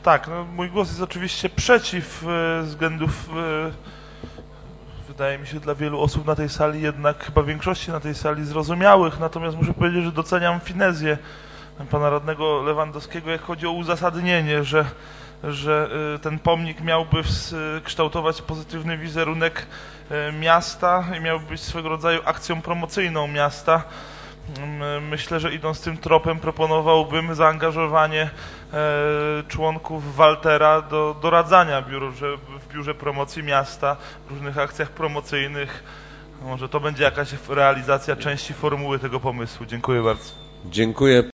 Tak, no, mój głos jest oczywiście przeciw względów, wydaje mi się, dla wielu osób na tej sali, jednak chyba większości na tej sali zrozumiałych, natomiast muszę powiedzieć, że doceniam finezję pana radnego Lewandowskiego, jak chodzi o uzasadnienie, że ten pomnik miałby kształtować pozytywny wizerunek miasta i miałby być swego rodzaju akcją promocyjną miasta. Myślę, że idąc tym tropem proponowałbym zaangażowanie członków Waltera do doradzania w biurze promocji miasta, w różnych akcjach promocyjnych. Może to będzie jakaś realizacja części formuły tego pomysłu. Dziękuję bardzo. Dziękuję.